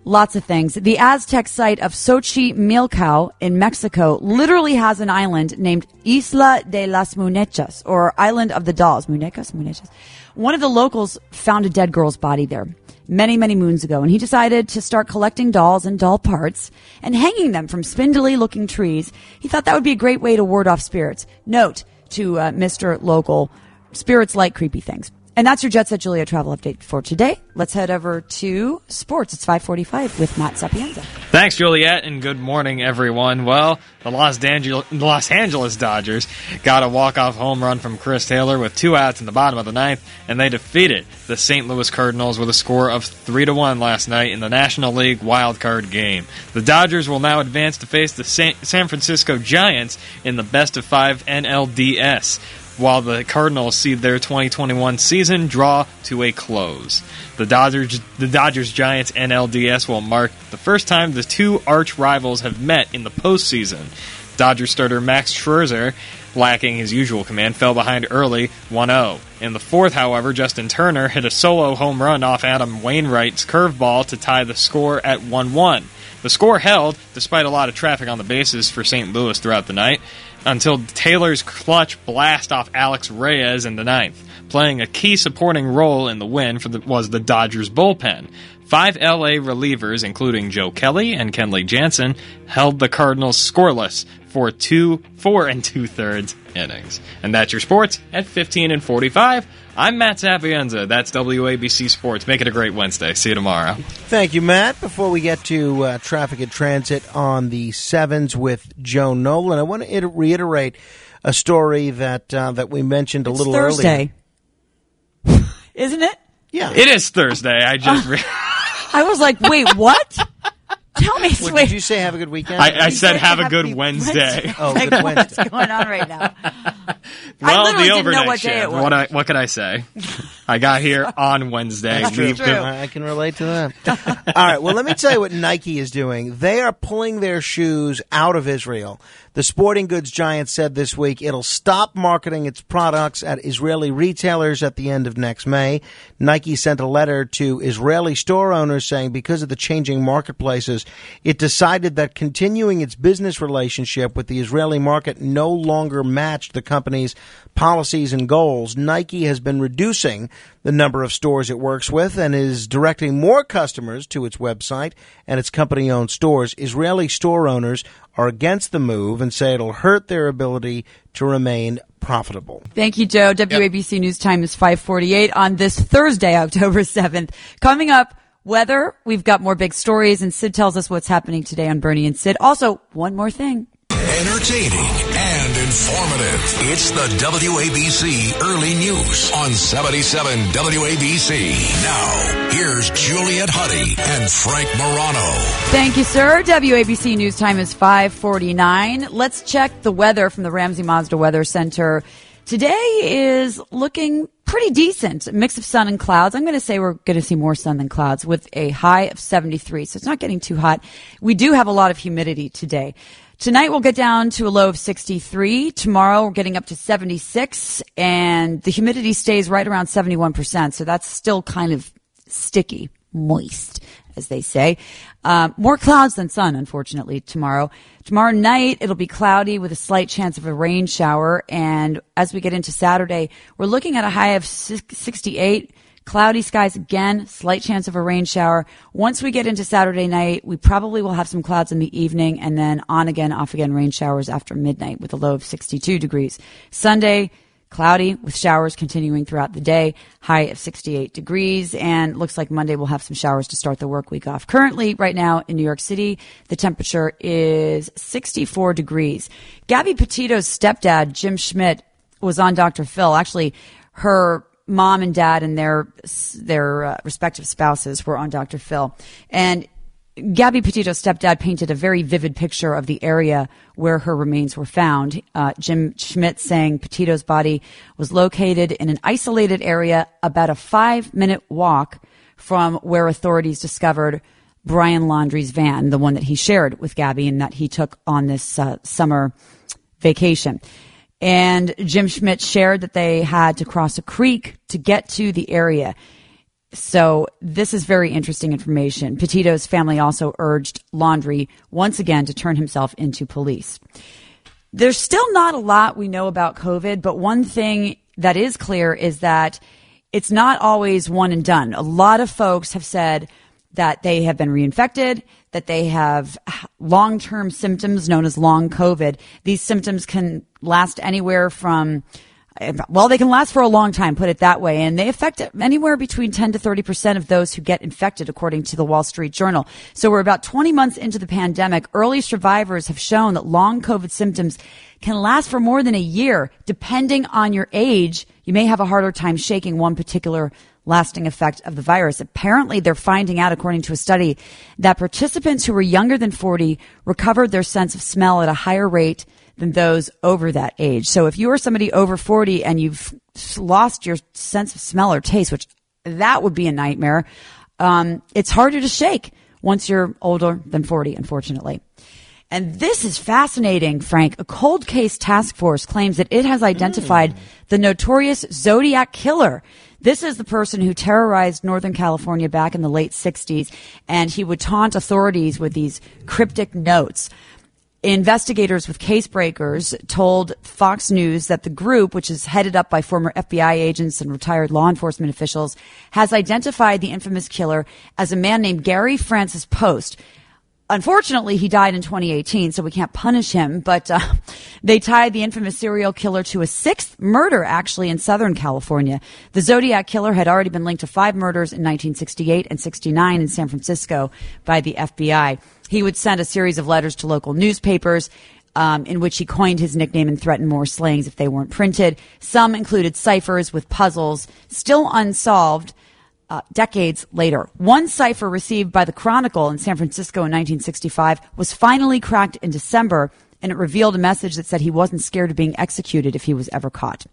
Speaker 3: Lots of things. The Aztec site of Xochimilco in Mexico literally has an island named Isla de las Muñecas, or Island of the Dolls. Muñecas? One of the locals found a dead girl's body there many, many moons ago, and he decided to start collecting dolls and doll parts and hanging them from spindly-looking trees. He thought that would be a great way to ward off spirits. Note to Mr. Local, spirits like creepy things. And that's your Jet Set Julia travel update for today. Let's head over to sports. It's 5:45 with Matt Sapienza.
Speaker 7: Thanks, Juliet, and good morning, everyone. Well, the Los Angeles Dodgers got a walk-off home run from Chris Taylor with 2 outs in the bottom of the ninth, and they defeated the St. Louis Cardinals with a score of 3-1 last night in the National League wild-card game. The Dodgers will now advance to face the San Francisco Giants in the best-of-5 NLDS, while the Cardinals see their 2021 season draw to a close. The Dodgers-Giants NLDS will mark the first time the two arch rivals have met in the postseason. Dodgers starter Max Scherzer, lacking his usual command, fell behind early 1-0. In the fourth, however, Justin Turner hit a solo home run off Adam Wainwright's curveball to tie the score at 1-1. The score held, despite a lot of traffic on the bases for St. Louis throughout the night, until Taylor's clutch blast off Alex Reyes in the ninth. Playing a key supporting role in the win was the Dodgers bullpen. 5 L.A. relievers, including Joe Kelly and Kenley Jansen, held the Cardinals scoreless for 4 2/3 innings. And that's your sports at 15:45. I'm Matt Sapienza. That's WABC Sports. Make it a great Wednesday. See you tomorrow.
Speaker 2: Thank you, Matt. Before we get to traffic and transit on the 7s with Joe Nolan, I want to reiterate a story that we mentioned a little
Speaker 3: Thursday.
Speaker 2: earlier.
Speaker 3: Isn't it?
Speaker 2: Yeah.
Speaker 7: It is Thursday.
Speaker 3: I was like, wait, what? Tell me.
Speaker 2: What, did you say have a good weekend?
Speaker 7: I said have a good Wednesday.
Speaker 2: Oh, good Wednesday.
Speaker 3: What's going on right now?
Speaker 7: Well,
Speaker 3: I literally
Speaker 7: the
Speaker 3: didn't
Speaker 7: overnight
Speaker 3: know what day it
Speaker 7: shift.
Speaker 3: was.
Speaker 7: What can I say? I got here on Wednesday.
Speaker 2: That's true. I can relate to that. All right. Well, let me tell you what Nike is doing. They are pulling their shoes out of Israel. The sporting goods giant said this week it'll stop marketing its products at Israeli retailers at the end of next May. Nike sent a letter to Israeli store owners saying because of the changing marketplaces, it decided that continuing its business relationship with the Israeli market no longer matched the company's policies and goals. Nike has been reducing the number of stores it works with and is directing more customers to its website and its company-owned stores. Israeli store owners are against the move and say it'll hurt their ability to remain profitable.
Speaker 3: Thank you, Joe. WABC News Time is 5:48 on this Thursday, October 7th. Coming up, weather. We've got more big stories, and Sid tells us what's happening today on Bernie and Sid. Also, one more thing.
Speaker 1: Entertaining and informative. It's the WABC Early News on 77 WABC. Now, here's Juliet Huddy and Frank Morano.
Speaker 3: Thank you, sir. WABC News Time is 5:49. Let's check the weather from the Ramsey Mazda Weather Center. Today is looking pretty decent. A mix of sun and clouds. I'm going to say we're going to see more sun than clouds with a high of 73. So it's not getting too hot. We do have a lot of humidity today. Tonight we'll get down to a low of 63. Tomorrow we're getting up to 76, and the humidity stays right around 71%. So that's still kind of sticky, moist, as they say. More clouds than sun, unfortunately, tomorrow. Tomorrow night it'll be cloudy with a slight chance of a rain shower. And as we get into Saturday, we're looking at a high of 68. Cloudy skies again, slight chance of a rain shower. Once we get into Saturday night, we probably will have some clouds in the evening and then on again, off again rain showers after midnight with a low of 62 degrees. Sunday, cloudy with showers continuing throughout the day, high of 68 degrees, and looks like Monday we'll have some showers to start the work week off. Currently, right now in New York City, the temperature is 64 degrees. Gabby Petito's stepdad, Jim Schmidt, was on Dr. Phil. Actually, her mom and dad and their respective spouses were on Dr. Phil. And Gabby Petito's stepdad painted a very vivid picture of the area where her remains were found. Jim Schmidt saying Petito's body was located in an isolated area about a 5-minute walk from where authorities discovered Brian Laundrie's van, the one that he shared with Gabby and that he took on this summer vacation. And Jim Schmidt shared that they had to cross a creek to get to the area. So this is very interesting information. Petito's family also urged Laundrie once again to turn himself into police. There's still not a lot we know about COVID, but one thing that is clear is that it's not always one and done. A lot of folks have said that they have been reinfected, that they have long-term symptoms known as long COVID. These symptoms can last anywhere from, well, they can last for a long time, put it that way, and they affect anywhere between 10 to 30% of those who get infected, according to the Wall Street Journal. So we're about 20 months into the pandemic. Early survivors have shown that long COVID symptoms can last for more than a year. Depending on your age, you may have a harder time shaking one particular lasting effect of the virus. Apparently, they're finding out, according to a study, that participants who were younger than 40 recovered their sense of smell at a higher rate than those over that age. So if you are somebody over 40 and you've lost your sense of smell or taste, which that would be a nightmare, it's harder to shake once you're older than 40, unfortunately. And this is fascinating, Frank. A cold case task force claims that it has identified the notorious Zodiac Killer. This is the person who terrorized Northern California back in the late 60s, and he would taunt authorities with these cryptic notes. Investigators with Case Breakers told Fox News that the group, which is headed up by former FBI agents and retired law enforcement officials, has identified the infamous killer as a man named Gary Francis Post. Unfortunately, he died in 2018, so we can't punish him, but they tied the infamous serial killer to a sixth murder, actually, in Southern California. The Zodiac Killer had already been linked to 5 murders in 1968 and 69 in San Francisco by the FBI. He would send a series of letters to local newspapers in which he coined his nickname and threatened more slayings if they weren't printed. Some included ciphers with puzzles still unsolved decades later. One cipher received by the Chronicle in San Francisco in 1965 was finally cracked in December, and it revealed a message that said he wasn't scared of being executed if he was ever caught.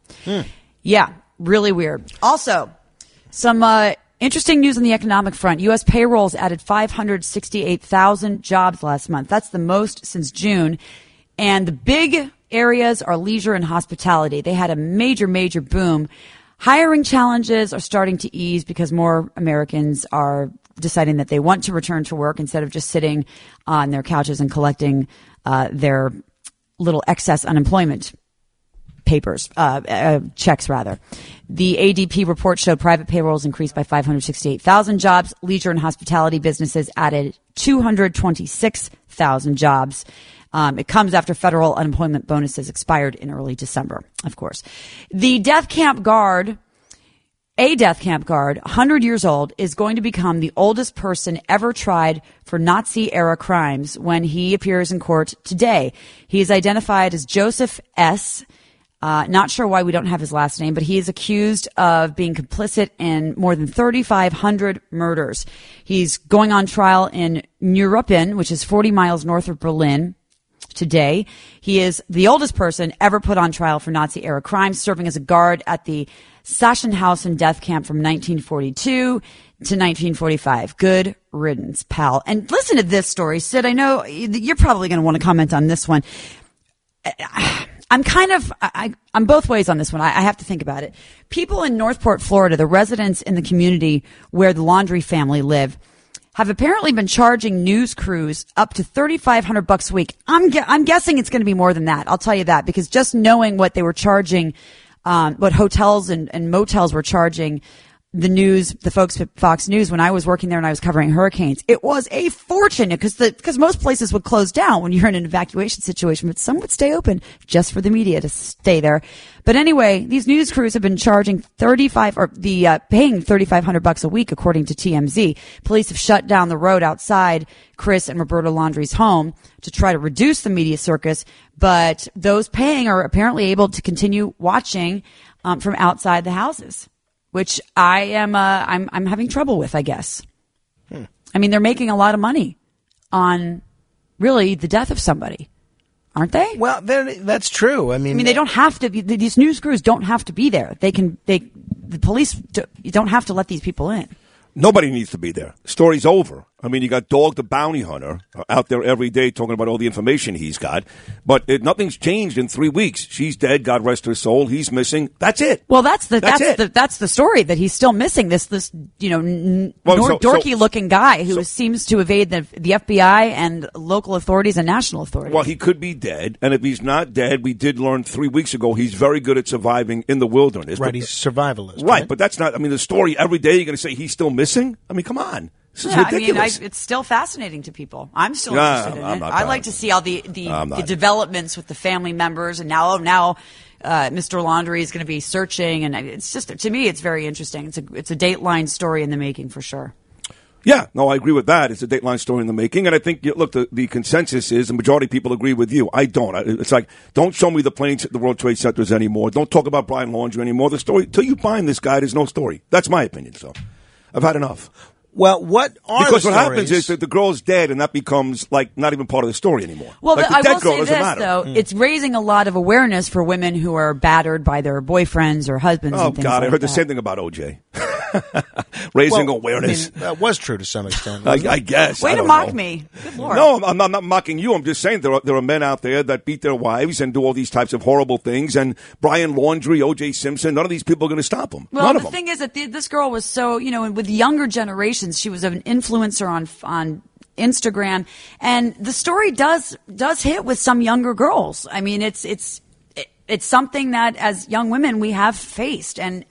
Speaker 3: Yeah, really weird. Also, some interesting news on the economic front. U.S. payrolls added 568,000 jobs last month. That's the most since June. And the big areas are leisure and hospitality. They had a major, major boom. Hiring challenges are starting to ease because more Americans are deciding that they want to return to work instead of just sitting on their couches and collecting their little excess unemployment papers, checks rather. The ADP report showed private payrolls increased by 568,000 jobs. Leisure and hospitality businesses added 226,000 jobs. It comes after federal unemployment bonuses expired in early December, of course. The death camp guard, 100 years old, is going to become the oldest person ever tried for Nazi-era crimes when he appears in court today. He is identified as Joseph S., not sure why we don't have his last name, but he is accused of being complicit in more than 3,500 murders. He's going on trial in Neuruppin, which is 40 miles north of Berlin. Today, he is the oldest person ever put on trial for Nazi-era crimes, serving as a guard at the Sachsenhausen death camp from 1942 to 1945. Good riddance, pal. And listen to this story, Sid. I know you're probably going to want to comment on this one. I'm both ways on this one. I have to think about it. People in Northport, Florida, the residents in the community where the Laundrie family live, have apparently been charging news crews up to $3,500 a week. I'm guessing it's going to be more than that. I'll tell you that, because just knowing what they were charging, what hotels and motels were charging the folks at Fox News when I was working there and I was covering hurricanes, it was a fortune because most places would close down when you're in an evacuation situation, but some would stay open just for the media to stay there. But anyway, these news crews have been charging paying $3,500 a week, according to TMZ. Police have shut down the road outside Chris and Roberta Laundrie's home to try to reduce the media circus, but those paying are apparently able to continue watching from outside the houses, which I'm having trouble with, I guess. I mean, they're making a lot of money on really the death of somebody, aren't they?
Speaker 2: Well, that's true. I mean,
Speaker 3: they don't have to be, these news crews don't have to be there. The police don't have to let these people in.
Speaker 13: Nobody needs to be there. Story's over. I mean, you got Dog the Bounty Hunter out there every day talking about all the information he's got. But nothing's changed in 3 weeks. She's dead. God rest her soul. He's missing. That's it.
Speaker 3: Well, that's the story, that he's still missing this dorky looking guy who seems to evade the FBI and local authorities and national authorities.
Speaker 13: Well, he could be dead. And if he's not dead, we did learn 3 weeks ago he's very good at surviving in the wilderness.
Speaker 2: Right. He's survivalist.
Speaker 13: Right. But that's not, I mean, the story every day you're going to say he's still missing? I mean, come on. This is ridiculous.
Speaker 3: I mean, it's still fascinating to people. I'm still interested in it. I'd like to see all the developments with the family members, and now Mr. Laundrie is going to be searching, and it's just, to me, it's very interesting. It's a Dateline story in the making for sure.
Speaker 13: Yeah, no, I agree with that. It's a Dateline story in the making, and I think, look, the consensus is the majority of people agree with you. I don't. It's like, don't show me the planes at the World Trade Centers anymore. Don't talk about Brian Laundrie anymore. The story, till you find this guy, there's no story. That's my opinion. So, I've had enough.
Speaker 2: Well, what
Speaker 13: happens is that the girl's dead, and that becomes like not even part of the story anymore.
Speaker 3: Well,
Speaker 13: like,
Speaker 3: I will say this though: it's raising a lot of awareness for women who are battered by their boyfriends or husbands.
Speaker 13: Oh
Speaker 3: and things
Speaker 13: God,
Speaker 3: like
Speaker 13: I heard
Speaker 3: that.
Speaker 13: the same thing about OJ. Raising awareness.
Speaker 2: I mean, that was true to some extent.
Speaker 13: I guess.
Speaker 3: Way to mock me. Good Lord.
Speaker 13: No, I'm not mocking you. I'm just saying there are men out there that beat their wives and do all these types of horrible things. And Brian Laundrie, O.J. Simpson, none of these people are going to stop them.
Speaker 3: Well,
Speaker 13: none of
Speaker 3: the
Speaker 13: them.
Speaker 3: thing is that this girl was so, with younger generations, she was an influencer on Instagram, and the story does hit with some younger girls. I mean, it's something that as young women we have faced, and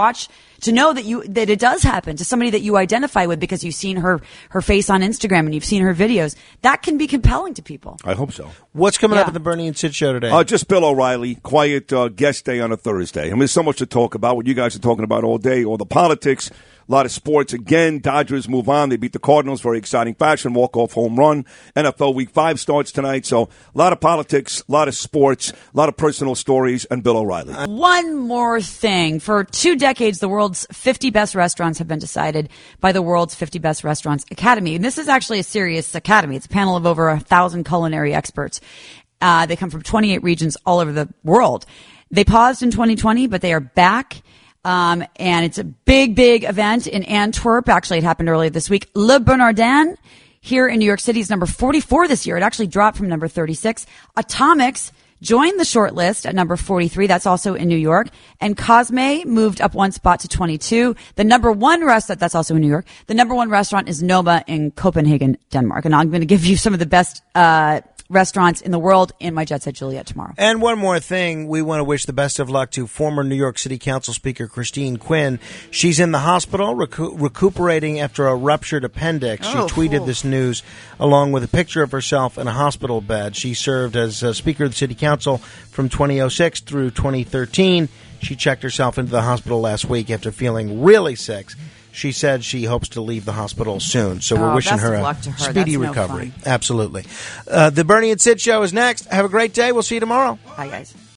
Speaker 3: to know that it does happen to somebody that you identify with because you've seen her face on Instagram and you've seen her videos, that can be compelling to people.
Speaker 13: I hope so.
Speaker 2: What's coming up at the Bernie and Sid show today?
Speaker 13: Just Bill O'Reilly, quiet guest day on a Thursday. I mean, there's so much to talk about, what you guys are talking about all day, all the politics. A lot of sports. Again, Dodgers move on. They beat the Cardinals. Very exciting fashion. Walk-off home run. NFL Week 5 starts tonight. So a lot of politics, a lot of sports, a lot of personal stories, and Bill O'Reilly.
Speaker 3: One more thing. For 2 decades, the world's 50 best restaurants have been decided by the World's 50 Best Restaurants Academy. And this is actually a serious academy. It's a panel of over 1,000 culinary experts. They come from 28 regions all over the world. They paused in 2020, but they are back. And it's a big, big event in Antwerp. Actually, it happened earlier this week. Le Bernardin here in New York City is number 44 this year. It actually dropped from number 36. Atomics joined the short list at number 43. That's also in New York. And Cosme moved up 1 spot to 22. The number 1 restaurant, that's also in New York. The number 1 restaurant is Noma in Copenhagen, Denmark. And I'm going to give you some of the best, restaurants in the world in my Jet Set Juliet tomorrow.
Speaker 2: And one more thing, we want to wish the best of luck to former New York City Council Speaker Christine Quinn. She's in the hospital recuperating after a ruptured appendix. She tweeted this news along with a picture of herself in a hospital bed. She served as Speaker of the City Council from 2006 through 2013. She checked herself into the hospital last week after feeling really sick. She said she hopes to leave the hospital soon, so we're wishing her a speedy recovery. Absolutely. The Bernie and Sid show is next. Have a great day. We'll see you tomorrow.
Speaker 3: Bye, guys.